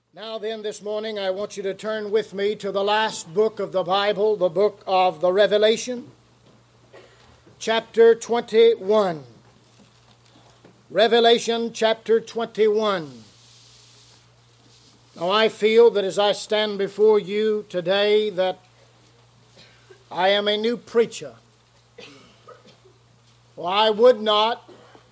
Now then, this morning I want you to turn with me to the last book of the Bible, the book of the Revelation, chapter 21. Revelation chapter 21. Now I feel that as I stand before you today that I am a new preacher. For I would not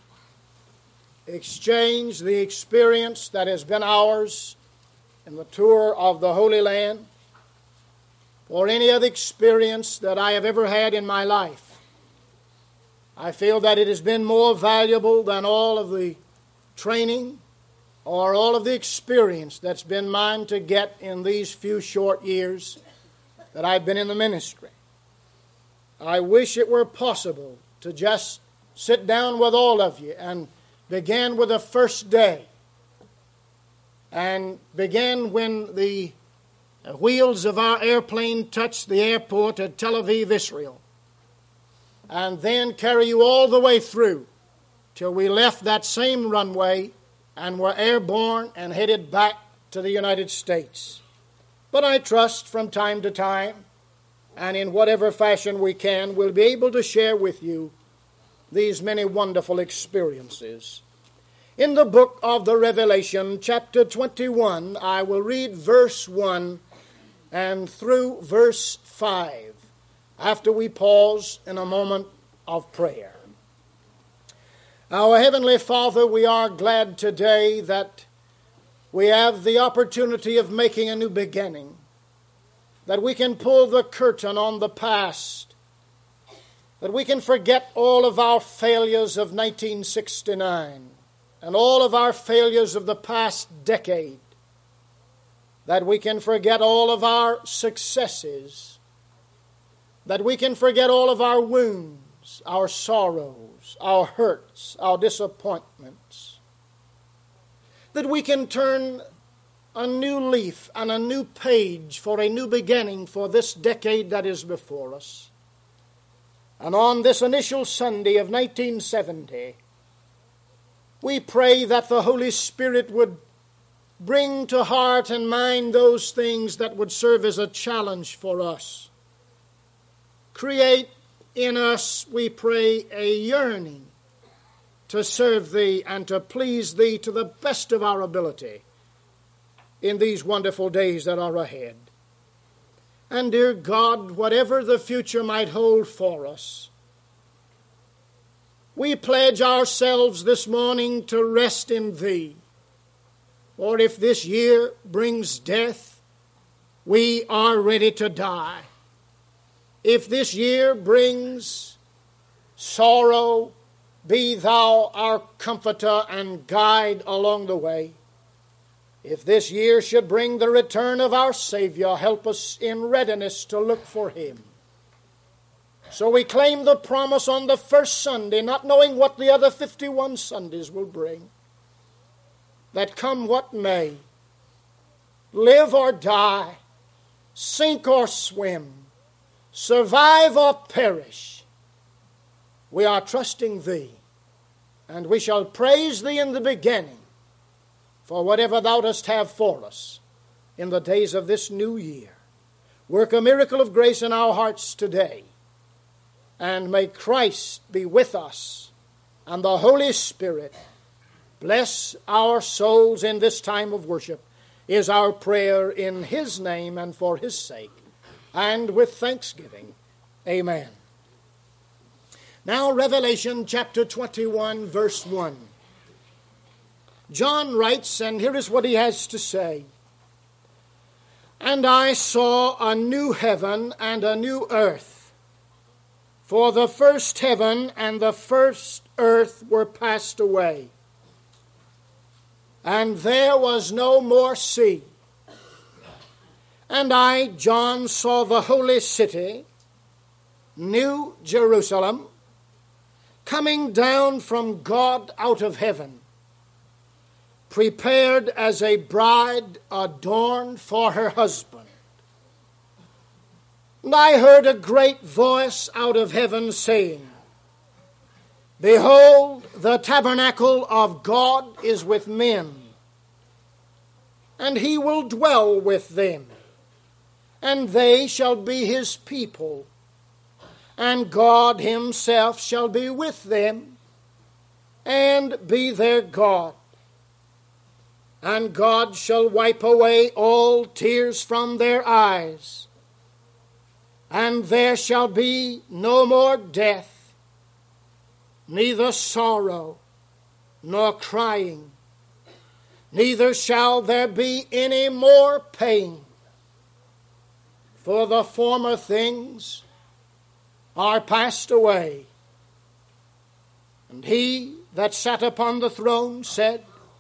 exchange the experience that has been ours in the tour of the Holy Land for any other experience that I have ever had in my life. I feel that it has been more valuable than all of the training or all of the experience that's been mine to get in these few short years that I've been in the ministry. I wish it were possible to just sit down with all of you and begin with the first day and begin when the wheels of our airplane touched the airport at Tel Aviv, Israel, and then carry you all the way through till we left that same runway and were airborne and headed back to the United States. But I trust from time to time, and in whatever fashion we can, we'll be able to share with you these many wonderful experiences. In the book of the Revelation, chapter 21, I will read verse 1 and through verse 5 after we pause in a moment of prayer. Our Heavenly Father, we are glad today that we have the opportunity of making a new beginning, that we can pull the curtain on the past, that we can forget all of our failures of 1969 and all of our failures of the past decade, that we can forget all of our successes, that we can forget all of our wounds, our sorrows, our hurts, our disappointments, that we can turn a new leaf and a new page for a new beginning for this decade that is before us. And on this initial Sunday of 1970, we pray that the Holy Spirit would bring to heart and mind those things that would serve as a challenge for us. Create in us, we pray, a yearning to serve Thee and to please Thee to the best of our ability in these wonderful days that are ahead. And dear God, whatever the future might hold for us, we pledge ourselves this morning to rest in Thee. For if this year brings death, we are ready to die. If this year brings sorrow, be Thou our comforter and guide along the way. If this year should bring the return of our Savior, help us in readiness to look for Him. So we claim the promise on the first Sunday, not knowing what the other 51 Sundays will bring, that come what may, live or die, sink or swim, survive or perish, we are trusting Thee, and we shall praise Thee in the beginning for whatever Thou dost have for us in the days of this new year. Work a miracle of grace in our hearts today, and may Christ be with us, and the Holy Spirit bless our souls in this time of worship, is our prayer in His name and for His sake. And with thanksgiving, amen. Now, Revelation chapter 21, verse 1. John writes, and here is what he has to say. And I saw a new heaven and a new earth. For the first heaven and the first earth were passed away, and there was no more sea. And I, John, saw the holy city, New Jerusalem, coming down from God out of heaven, prepared as a bride adorned for her husband. And I heard a great voice out of heaven saying, Behold, the tabernacle of God is with men, and he will dwell with them, and they shall be his people, and God himself shall be with them, and be their God. And God shall wipe away all tears from their eyes, and there shall be no more death, neither sorrow, nor crying, neither shall there be any more pain, for the former things are passed away. And he that sat upon the throne said,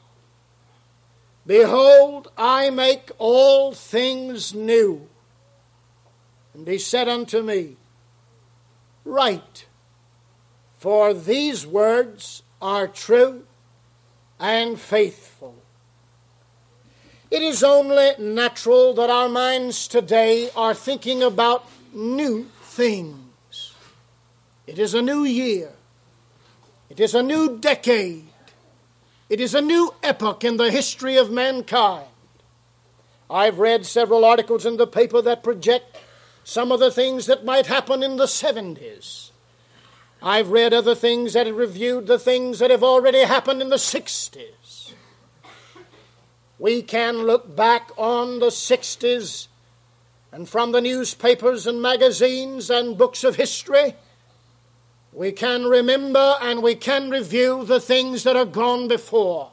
Behold, I make all things new. And he said unto me, Write, for these words are true and faithful. It is only natural that our minds today are thinking about new things. It is a new year. It is a new decade. It is a new epoch in the history of mankind. I've read several articles in the paper that project some of the things that might happen in the 70s. I've read other things that have reviewed the things that have already happened in the 60s. We can look back on the 60s, and from the newspapers and magazines and books of history, we can remember and we can review the things that are gone before.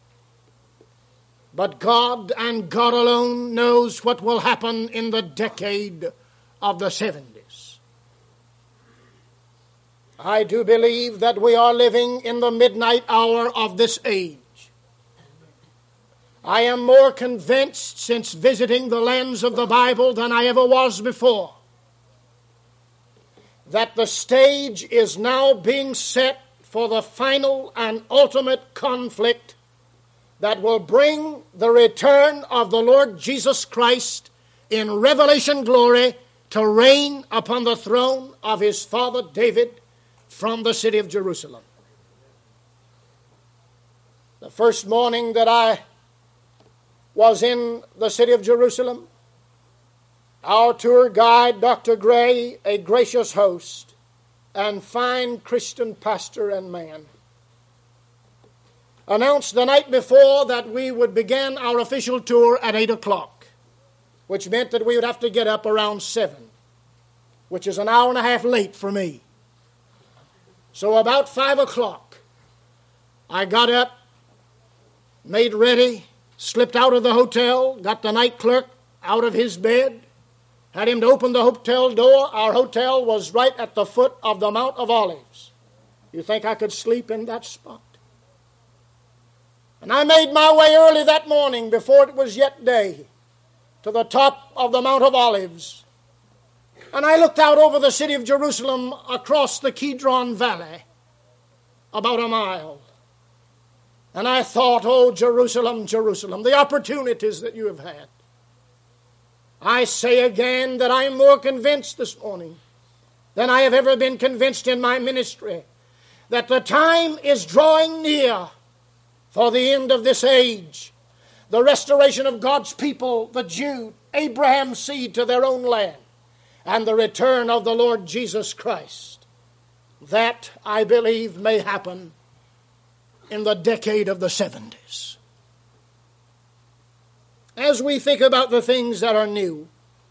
But God and God alone knows what will happen in the decade of the 70s. I do believe that we are living in the midnight hour of this age. I am more convinced since visiting the lands of the Bible than I ever was before that the stage is now being set for the final and ultimate conflict that will bring the return of the Lord Jesus Christ in revelation glory to reign upon the throne of his father David from the city of Jerusalem. The first morning that I was in the city of Jerusalem, our tour guide, Dr. Gray, a gracious host and fine Christian pastor and man, announced the night before that we would begin our official tour at 8 o'clock, which meant that we would have to get up around 7, which is an hour and a half late for me. So about 5 o'clock, I got up, made ready, slipped out of the hotel, got the night clerk out of his bed, had him to open the hotel door. Our hotel was right at the foot of the Mount of Olives. You think I could sleep in that spot? And I made my way early that morning before it was yet day to the top of the Mount of Olives. And I looked out over the city of Jerusalem across the Kidron Valley, about a mile. And I thought, oh, Jerusalem, Jerusalem, the opportunities that you have had. I say again that I am more convinced this morning than I have ever been convinced in my ministry that the time is drawing near for the end of this age, the restoration of God's people, the Jew, Abraham's seed to their own land, and the return of the Lord Jesus Christ. That, I believe, may happen in the decade of the 70s. As we think about the things that are new,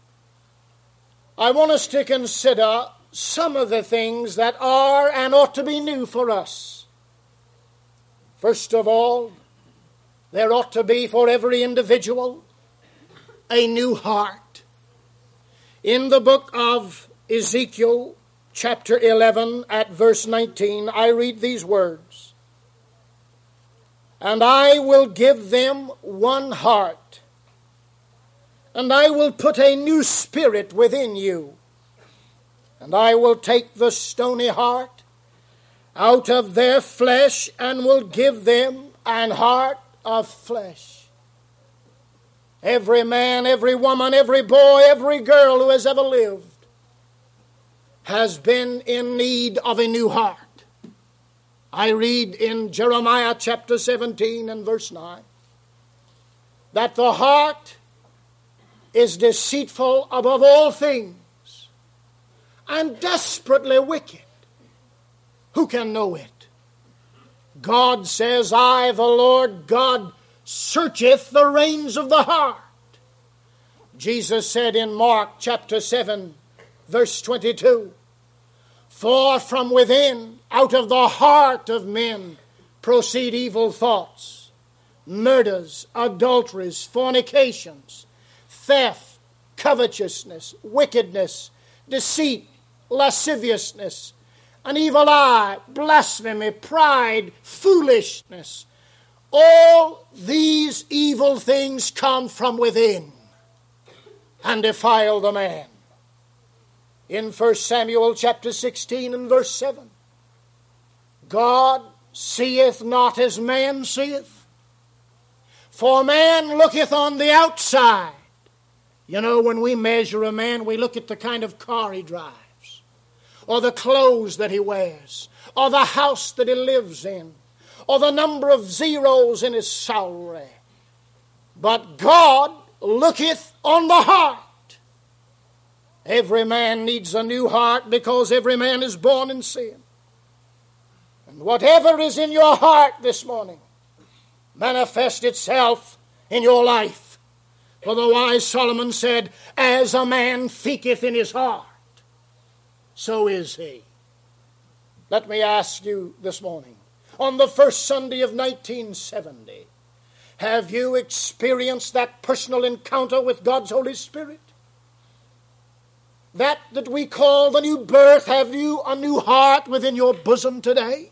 I want us to consider some of the things that are and ought to be new for us. First of all, there ought to be for every individual a new heart. In the book of Ezekiel, chapter 11, at verse 19, I read these words, "And I will give them one heart, and I will put a new spirit within you, and I will take the stony heart out of their flesh, and will give them an heart of flesh." Every man, every woman, every boy, every girl who has ever lived has been in need of a new heart. I read in Jeremiah chapter 17 and verse 9, that the heart is deceitful above all things and desperately wicked. Who can know it? God says, I, the Lord God, searcheth the reins of the heart. Jesus said in Mark chapter 7, verse 22, for from within, out of the heart of men, proceed evil thoughts, murders, adulteries, fornications, theft, covetousness, wickedness, deceit, lasciviousness, an evil eye, blasphemy, pride, foolishness. All these evil things come from within and defile the man. In 1 Samuel chapter 16 and verse 7, God seeth not as man seeth, for man looketh on the outside. You know, when we measure a man, we look at the kind of car he drives, or the clothes that he wears, or the house that he lives in, or the number of zeros in his salary. But God looketh on the heart. Every man needs a new heart because every man is born in sin. And whatever is in your heart this morning manifest itself in your life. For the wise Solomon said, as a man thinketh in his heart, so is he. Let me ask you this morning, on the first Sunday of 1970, have you experienced that personal encounter with God's Holy Spirit? That we call the new birth. Have you a new heart within your bosom today?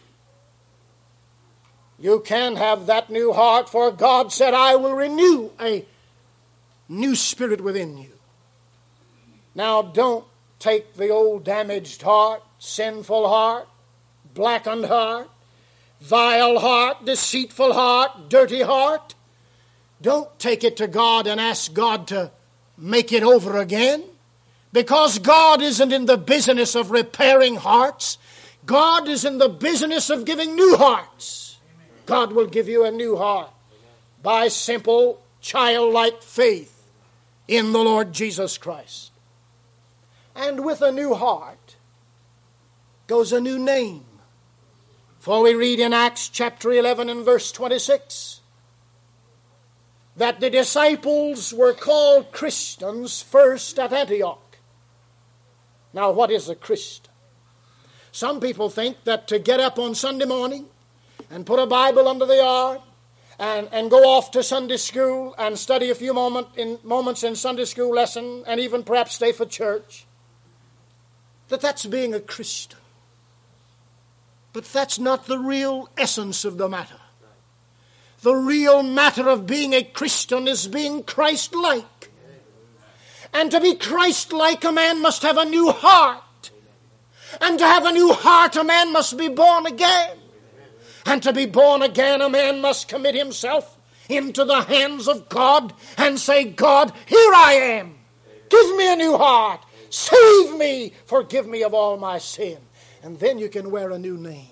You can have that new heart, for God said, I will renew a new spirit within you. Now don't take the old damaged heart, sinful heart, blackened heart, vile heart, deceitful heart, dirty heart. Don't take it to God and ask God to make it over again. Because God isn't in the business of repairing hearts. God is in the business of giving new hearts. God will give you a new heart by simple, childlike faith in the Lord Jesus Christ. And with a new heart goes a new name. For we read in Acts chapter 11 and verse 26 that the disciples were called Christians first at Antioch. Now, what is a Christian? Some people think that to get up on Sunday morning and put a Bible under the arm and go off to Sunday school and study a few moments in Sunday school lesson and even perhaps stay for church, that's being a Christian. But that's not the real essence of the matter. The real matter of being a Christian is being Christ-like. And to be Christ-like, a man must have a new heart. And to have a new heart, a man must be born again. And to be born again, a man must commit himself into the hands of God and say, God, here I am. Give me a new heart. Save me. Forgive me of all my sin. And then you can wear a new name.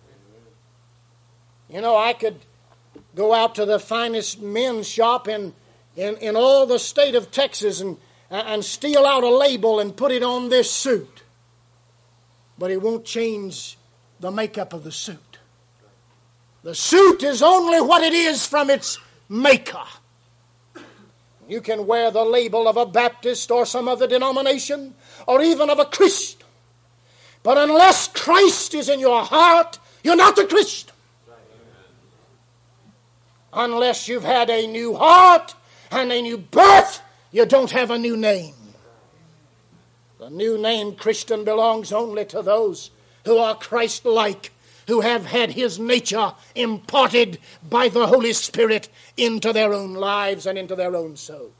You know, I could go out to the finest men's shop in all the state of Texas and steal out a label and put it on this suit. But it won't change the makeup of the suit. The suit is only what it is from its maker. You can wear the label of a Baptist or some other denomination or even of a Christian. But unless Christ is in your heart, you're not a Christian. Unless you've had a new heart and a new birth, you don't have a new name. The new name Christian belongs only to those who are Christ-like, who have had his nature imparted by the Holy Spirit into their own lives and into their own souls.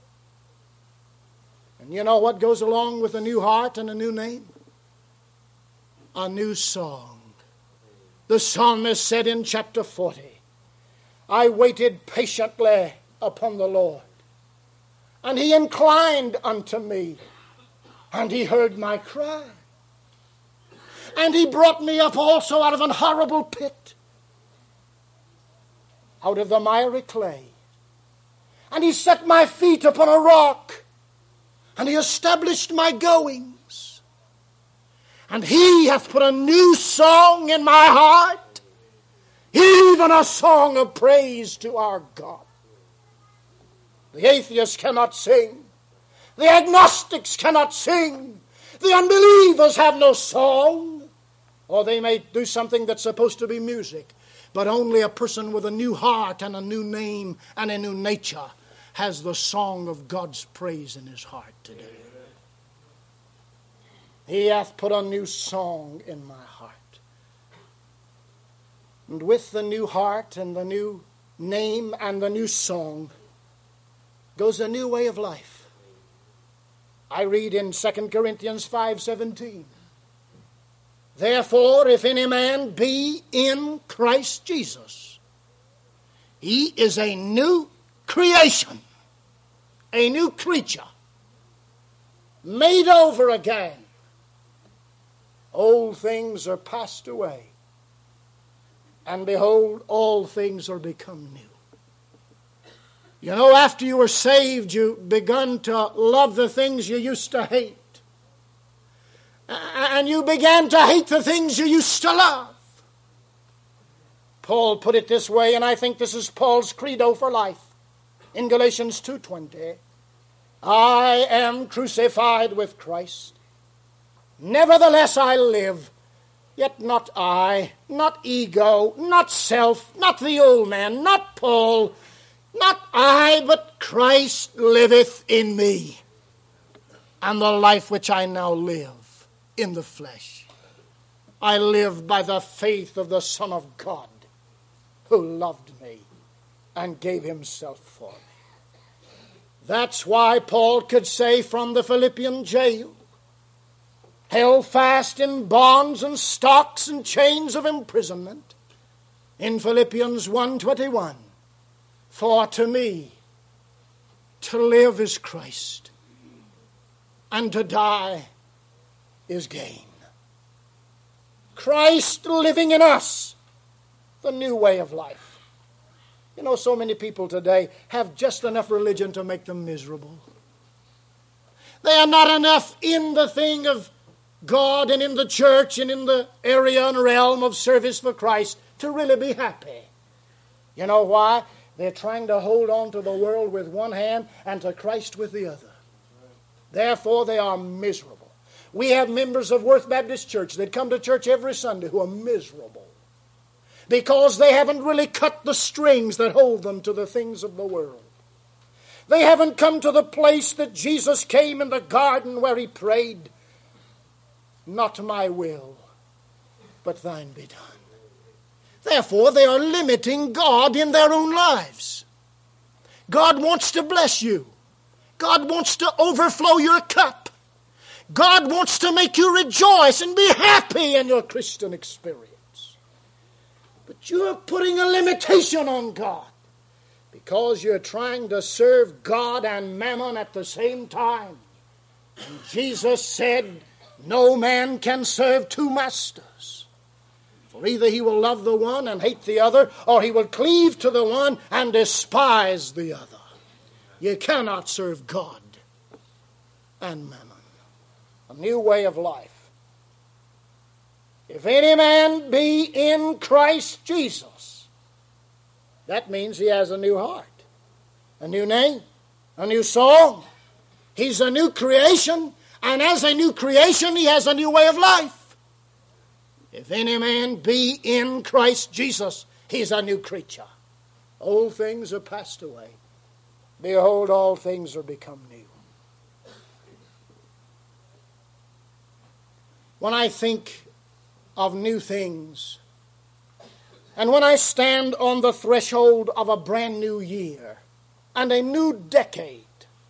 And you know what goes along with a new heart and a new name? A new song. The psalmist said in chapter 40, I waited patiently upon the Lord, and he inclined unto me, and he heard my cry. And he brought me up also out of an horrible pit, out of the miry clay, And he set my feet upon a rock, and he established my goings. And he hath put a new song in my heart, even a song of praise to our God. The atheists cannot sing. The agnostics cannot sing. The unbelievers have no song. Or they may do something that's supposed to be music. But only a person with a new heart and a new name and a new nature has the song of God's praise in his heart today. He hath put a new song in my heart. And with the new heart and the new name and the new song goes a new way of life. I read in 2 Corinthians 5:17. Therefore, if any man be in Christ Jesus, he is a new creation, a new creature, made over again. Old things are passed away, and behold, all things are become new. You know, after you were saved, you begun to love the things you used to hate. And you began to hate the things you used to love. Paul put it this way, and I think this is Paul's credo for life. In Galatians 2:20, I am crucified with Christ. Nevertheless I live, yet not I, not ego, not self, not the old man, not Paul, not I, but Christ liveth in me. And the life which I now live in the flesh, I live by the faith of the Son of God, who loved me and gave himself for me. That's why Paul could say from the Philippian jail, held fast in bonds and stocks and chains of imprisonment, in Philippians 1:21, for to me to live is Christ, and to die is gain. Christ living in us, the new way of life. You know, so many people today have just enough religion to make them miserable. They are not enough in the thing of God and in the church and in the area and realm of service for Christ to really be happy. You know why? They're trying to hold on to the world with one hand and to Christ with the other. Therefore, they are miserable. We have members of Worth Baptist Church that come to church every Sunday who are miserable because they haven't really cut the strings that hold them to the things of the world. They haven't come to the place that Jesus came in the garden where he prayed, not my will, but thine be done. Therefore, they are limiting God in their own lives. God wants to bless you. God wants to overflow your cup. God wants to make you rejoice and be happy in your Christian experience. But you're putting a limitation on God because you're trying to serve God and mammon at the same time. And Jesus said, no man can serve two masters. For either he will love the one and hate the other, or he will cleave to the one and despise the other. You cannot serve God and mammon. A new way of life. If any man be in Christ Jesus, that means he has a new heart, a new name, a new song. He's a new creation, and as a new creation, he has a new way of life. If any man be in Christ Jesus, he's a new creature. Old things are passed away. Behold, all things are become new. When I think of new things, and when I stand on the threshold of a brand new year and a new decade,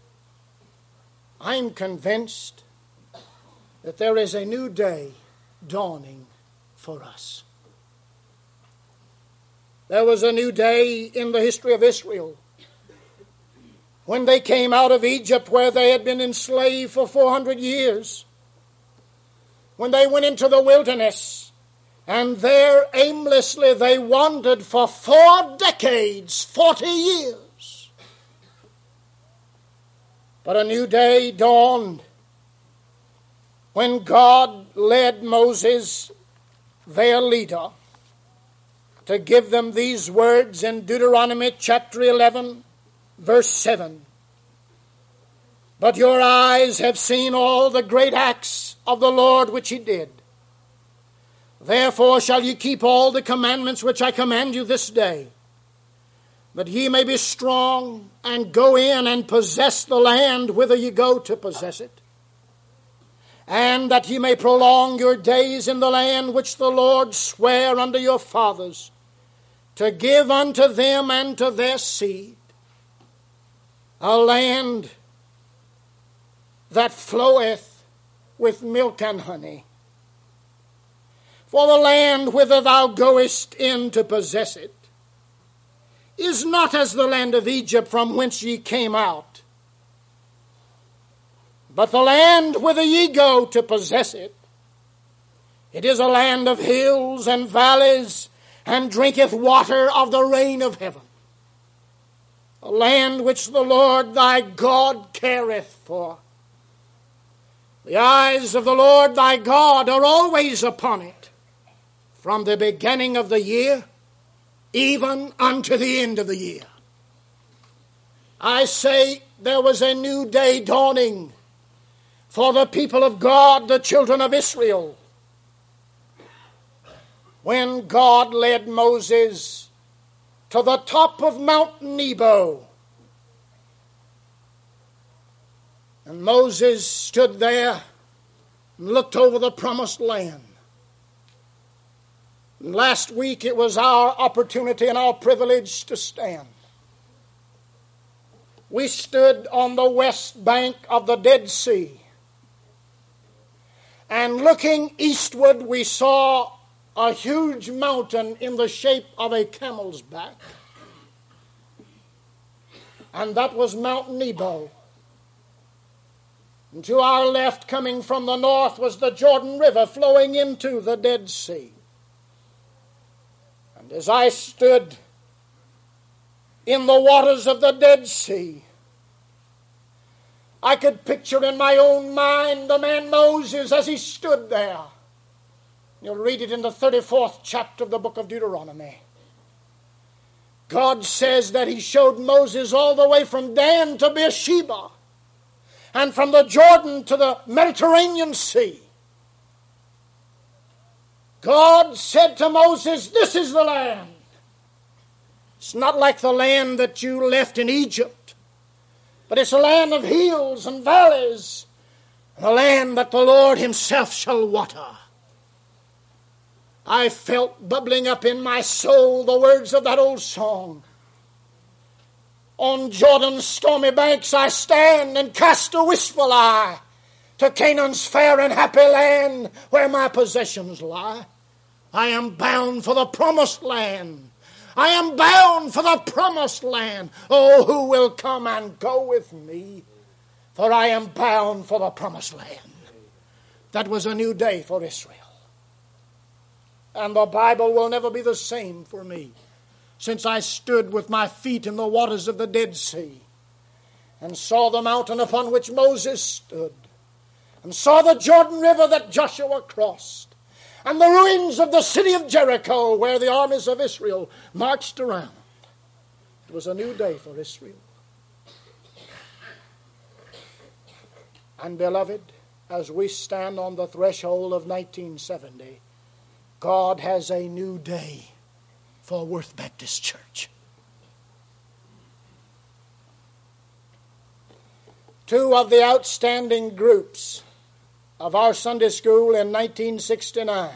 I'm convinced that there is a new day dawning for us. There was a new day in the history of Israel when they came out of Egypt where they had been enslaved for 400 years. When they went into the wilderness, and there aimlessly they wandered for 4 decades, 40 years. But a new day dawned when God led Moses, their leader, to give them these words in Deuteronomy chapter 11, verse 7. But your eyes have seen all the great acts of the Lord which he did. Therefore shall ye keep all the commandments which I command you this day, that ye may be strong and go in and possess the land whither ye go to possess it, and that ye may prolong your days in the land which the Lord sware unto your fathers, to give unto them and to their seed, a land that floweth with milk and honey. For the land whither thou goest in to possess it is not as the land of Egypt from whence ye came out, but the land whither ye go to possess it, it is a land of hills and valleys, and drinketh water of the rain of heaven. A land which the Lord thy God careth for. The eyes of the Lord thy God are always upon it, from the beginning of the year even unto the end of the year. I say there was a new day dawning for the people of God, the children of Israel, when God led Moses to the top of Mount Nebo. And Moses stood there and looked over the promised land. And last week it was our opportunity and our privilege to stand. We stood on the west bank of the Dead Sea. And looking eastward, we saw a huge mountain in the shape of a camel's back. And that was Mount Nebo. And to our left, coming from the north, was the Jordan River flowing into the Dead Sea. And as I stood in the waters of the Dead Sea, I could picture in my own mind the man Moses as he stood there. You'll read it in the 34th chapter of the book of Deuteronomy. God says that he showed Moses all the way from Dan to Beersheba, and from the Jordan to the Mediterranean Sea. God said to Moses, this is the land. It's not like the land that you left in Egypt, but it's a land of hills and valleys, and a land that the Lord himself shall water. I felt bubbling up in my soul the words of that old song. On Jordan's stormy banks I stand and cast a wistful eye to Canaan's fair and happy land where my possessions lie. I am bound for the promised land. I am bound for the promised land. Oh, who will come and go with me? For I am bound for the promised land. That was a new day for Israel. And the Bible will never be the same for me since I stood with my feet in the waters of the Dead Sea and saw the mountain upon which Moses stood and saw the Jordan River that Joshua crossed and the ruins of the city of Jericho where the armies of Israel marched around. It was a new day for Israel. And beloved, as we stand on the threshold of 1970, God has a new day for Worth Baptist Church. Two of the outstanding groups of our Sunday school in 1969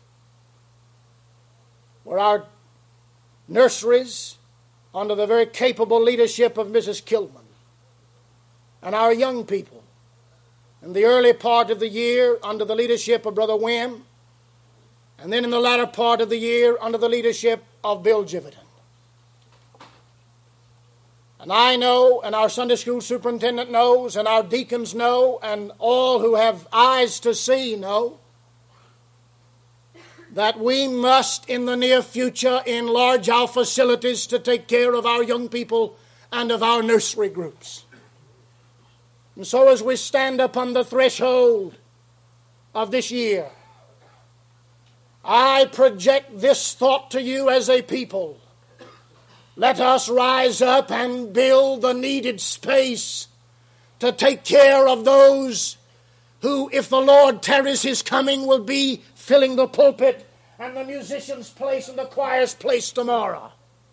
were our nurseries under the very capable leadership of Mrs. Kilman, and our young people in the early part of the year under the leadership of Brother Wim, and then in the latter part of the year under the leadership of Bill Jiviton. And I know, and our Sunday school superintendent knows, and our deacons know, and all who have eyes to see know, that we must in the near future enlarge our facilities to take care of our young people and of our nursery groups. And so as we stand upon the threshold of this year, I project this thought to you as a people. Let us rise up and build the needed space to take care of those who, if the Lord tarries his coming, will be filling the pulpit and the musician's place and the choir's place tomorrow.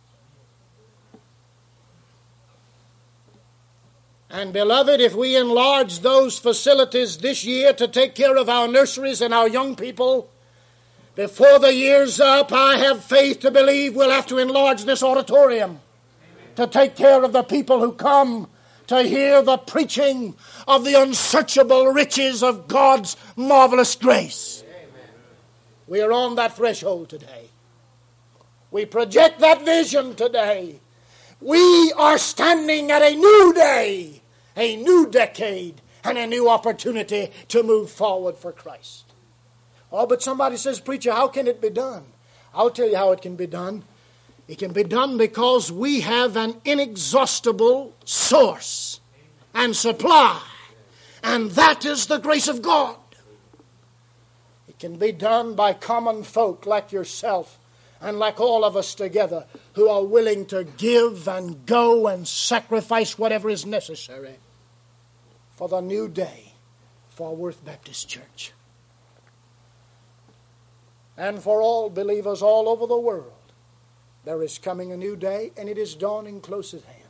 And beloved, if we enlarge those facilities this year to take care of our nurseries and our young people, before the year's up, I have faith to believe we'll have to enlarge this auditorium to take care of the people who come to hear the preaching of the unsearchable riches of God's marvelous grace. We are on that threshold today. We project that vision today. We are standing at a new day, a new decade, and a new opportunity to move forward for Christ. Oh, but somebody says, preacher, how can it be done? I'll tell you how it can be done. It can be done because we have an inexhaustible source and supply, and that is the grace of God. It can be done by common folk like yourself and like all of us together who are willing to give and go and sacrifice whatever is necessary for the new day for Worth Baptist Church. And for all believers all over the world, there is coming a new day, and it is dawning close at hand.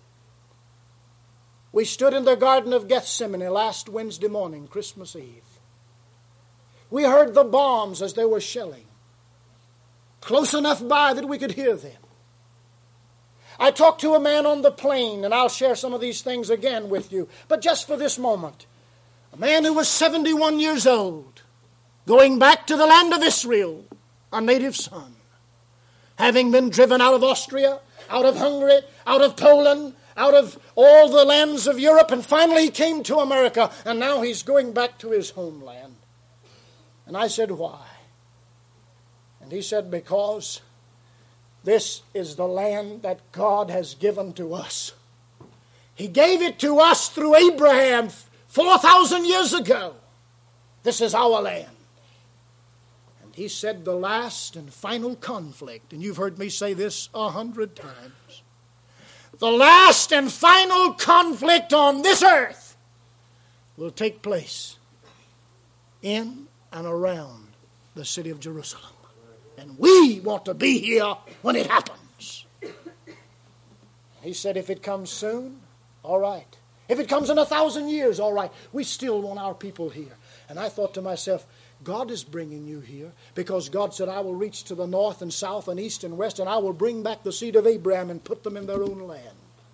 We stood in the Garden of Gethsemane last Wednesday morning, Christmas Eve. We heard the bombs as they were shelling, close enough by that we could hear them. I talked to a man on the plane, and I'll share some of these things again with you, but just for this moment. A man who was 71 years old, going back to the land of Israel, a native son, having been driven out of Austria, out of Hungary, out of Poland, out of all the lands of Europe, and finally he came to America, and now he's going back to his homeland. And I said, why? And he said, because this is the land that God has given to us. He gave it to us through Abraham 4,000 years ago. This is our land. He said the last and final conflict, and you've heard me say this 100 times, the last and final conflict on this earth will take place in and around the city of Jerusalem. And we want to be here when it happens. He said, if it comes soon, all right. If it comes in 1,000 years, all right. We still want our people here. And I thought to myself, God is bringing you here because God said, I will reach to the north and south and east and west, and I will bring back the seed of Abraham and put them in their own land.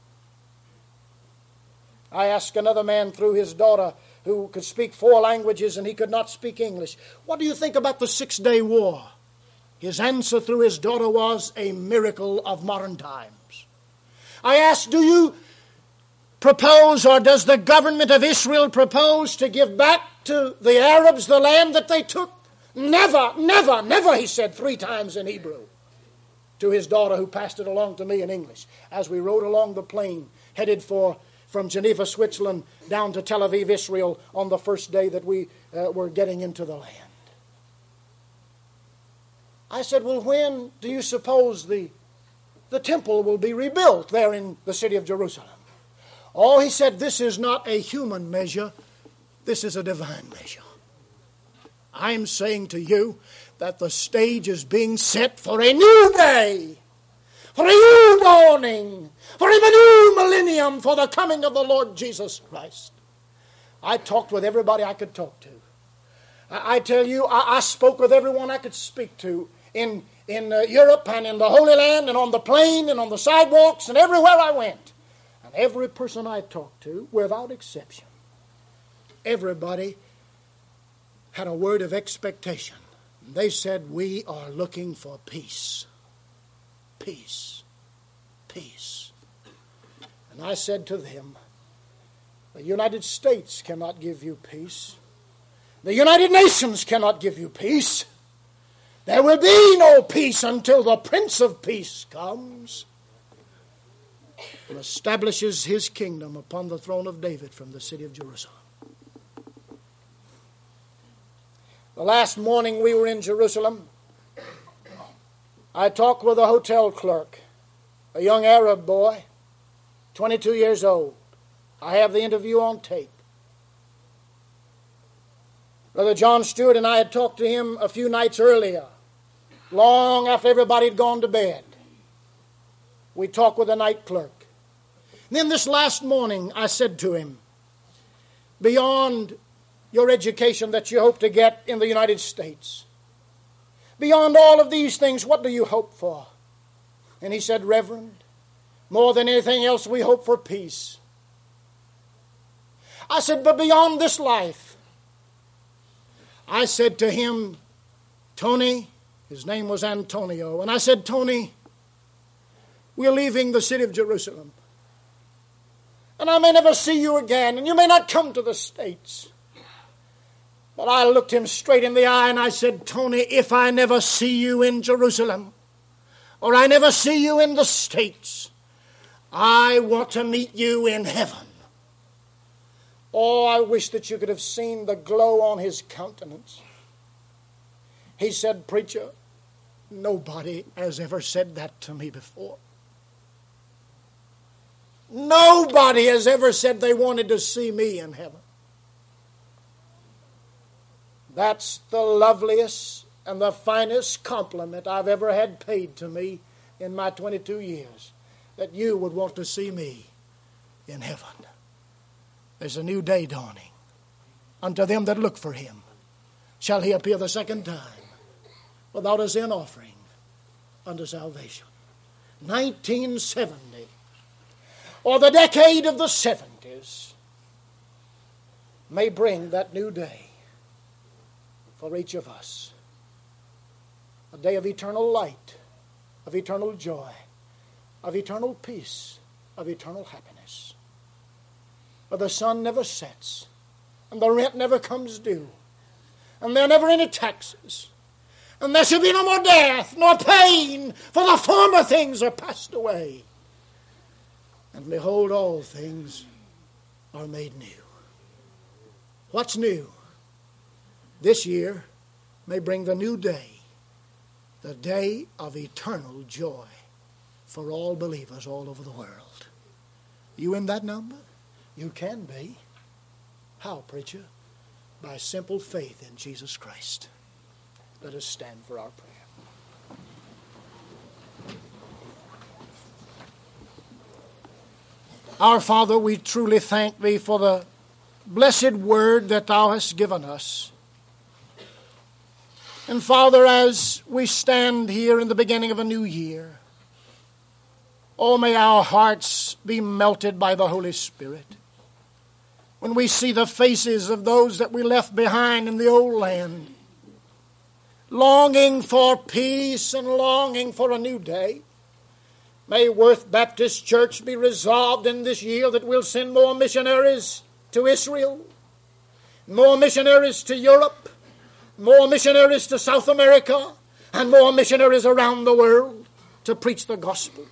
I asked another man through his daughter who could speak 4 languages and he could not speak English, what do you think about the 6-day war? His answer through his daughter was a miracle of modern times. I asked, do you propose, or does the government of Israel propose to give back to the Arabs the land that they took? Never, never, never, he said 3 times in Hebrew to his daughter, who passed it along to me in English as we rode along the plain headed from Geneva, Switzerland down to Tel Aviv, Israel on the first day that we were getting into the land. I said, well, when do you suppose the temple will be rebuilt there in the city of Jerusalem? Oh, he said, this is not a human measure. This is a divine measure. I'm saying to you that the stage is being set for a new day, for a new dawning, for a new millennium, for the coming of the Lord Jesus Christ. I talked with everybody I could talk to. I tell you, I spoke with everyone I could speak to in Europe and in the Holy Land and on the plain and on the sidewalks and everywhere I went. And every person I talked to, without exception, everybody had a word of expectation. They said, we are looking for peace. Peace. Peace. And I said to them, the United States cannot give you peace. The United Nations cannot give you peace. There will be no peace until the Prince of Peace comes. and establishes his kingdom upon the throne of David from the city of Jerusalem. The last morning we were in Jerusalem, I talked with a hotel clerk, a young Arab boy, 22 years old. I have the interview on tape. Brother John Stewart and I had talked to him a few nights earlier, long after everybody had gone to bed. We talked with the night clerk. And then this last morning I said to him, beyond your education that you hope to get in the United States, beyond all of these things, what do you hope for? And he said, Reverend, more than anything else, we hope for peace. I said, but beyond this life, I said to him, Tony, his name was Antonio, and I said, Tony, we're leaving the city of Jerusalem. And I may never see you again, and you may not come to the States. But I looked him straight in the eye and I said, Tony, if I never see you in Jerusalem, or I never see you in the States, I want to meet you in heaven. Oh, I wish that you could have seen the glow on his countenance. He said, Preacher, nobody has ever said that to me before. Nobody has ever said they wanted to see me in heaven. That's the loveliest and the finest compliment I've ever had paid to me in my 22 years, that you would want to see me in heaven. There's a new day dawning. Unto them that look for him shall he appear the second time without a sin offering unto salvation. 1970, or the decade of the 70s, may bring that new day for each of us. A day of eternal light, of eternal joy, of eternal peace, of eternal happiness. Where the sun never sets, and the rent never comes due, and there are never any taxes, and there shall be no more death, nor pain, for the former things are passed away. And behold, all things are made new. What's new? This year may bring the new day, the day of eternal joy for all believers all over the world. You in that number? You can be. How, preacher? By simple faith in Jesus Christ. Let us stand for our prayer. Our Father, we truly thank Thee for the blessed word that Thou hast given us. And Father, as we stand here in the beginning of a new year, oh, may our hearts be melted by the Holy Spirit. When we see the faces of those that we left behind in the old land, longing for peace and longing for a new day, may Worth Baptist Church be resolved in this year that we'll send more missionaries to Israel, more missionaries to Europe, more missionaries to South America, and more missionaries around the world to preach the gospel.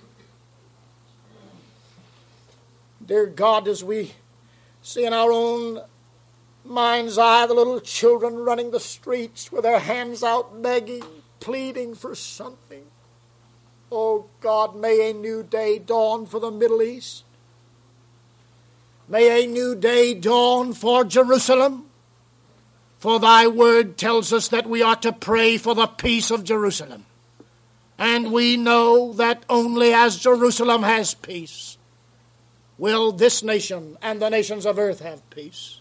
Dear God, as we see in our own mind's eye the little children running the streets with their hands out begging, pleading for something, oh God, may a new day dawn for the Middle East. May a new day dawn for Jerusalem. For Thy word tells us that we ought to pray for the peace of Jerusalem. And we know that only as Jerusalem has peace will this nation and the nations of earth have peace.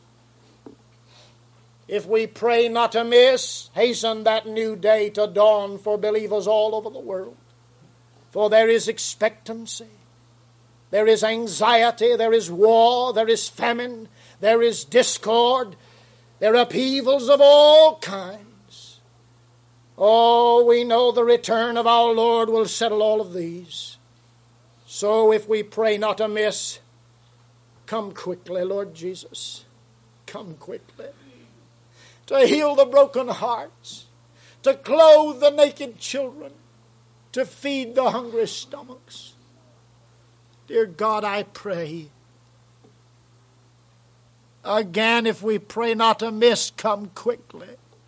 If we pray not amiss, hasten that new day to dawn for believers all over the world. For there is expectancy, there is anxiety, there is war, there is famine, there is discord, there are upheavals of all kinds. Oh, we know the return of our Lord will settle all of these. So if we pray not amiss, come quickly, Lord Jesus. Come quickly. To heal the broken hearts, to clothe the naked children, to feed the hungry stomachs. Dear God, I pray, again, if we pray not amiss, come quickly.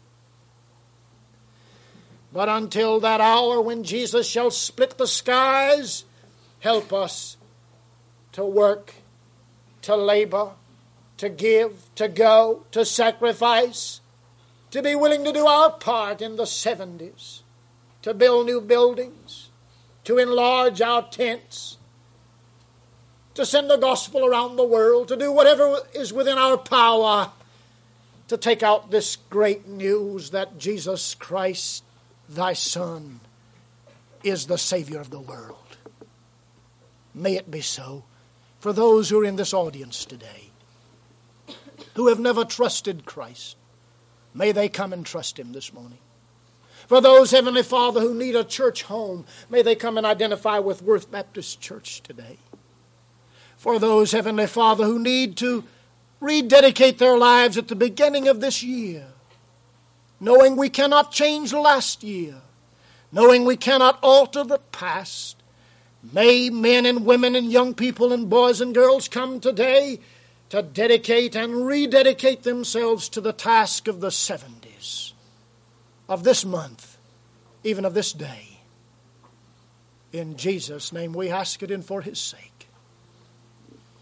But until that hour when Jesus shall split the skies, help us to work, to labor, to give, to go, to sacrifice, to be willing to do our part in the 70s, to build new buildings, to enlarge our tents, to send the gospel around the world, to do whatever is within our power to take out this great news that Jesus Christ, thy Son, is the Savior of the world. May it be so for those who are in this audience today, who have never trusted Christ. May they come and trust Him this morning. For those, Heavenly Father, who need a church home, may they come and identify with Worth Baptist Church today. For those, Heavenly Father, who need to rededicate their lives at the beginning of this year, knowing we cannot change last year, knowing we cannot alter the past, may men and women and young people and boys and girls come today to dedicate and rededicate themselves to the task of the 70s, of this month, even of this day. In Jesus' name we ask it and for His sake.